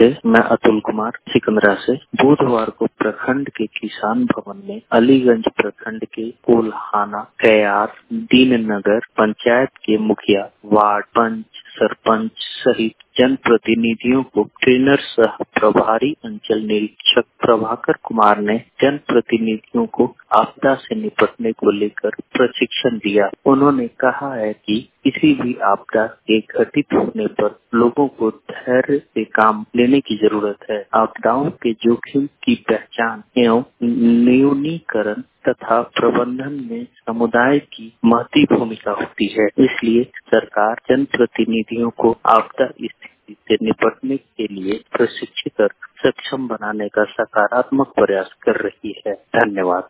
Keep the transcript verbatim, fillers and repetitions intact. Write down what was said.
नमस्ते, मैं अतुल कुमार सिकंदरा से। बुधवार को प्रखंड के किसान भवन में अलीगंज प्रखंड के कोल्हाना, कयार, दीननगर पंचायत के मुखिया, वार्ड पंच, सरपंच सहित जनप्रतिनिधियों को ट्रेनर सह प्रभारी अंचल निरीक्षक प्रभाकर कुमार ने जनप्रतिनिधियों को आपदा से निपटने को लेकर प्रशिक्षण दिया। उन्होंने कहा है कि किसी भी आपदा के घटित होने पर लोगों को धैर्य से काम लेने की जरूरत है। आपदाओं के जोखिम की पहचान एवं न्यूनीकरण तथा प्रबंधन में समुदाय की महती भूमिका होती है। इसलिए सरकार जनप्रतिनिधियों को आपदा स्थिति से निपटने के लिए प्रशिक्षित कर सक्षम बनाने का सकारात्मक प्रयास कर रही है। धन्यवाद।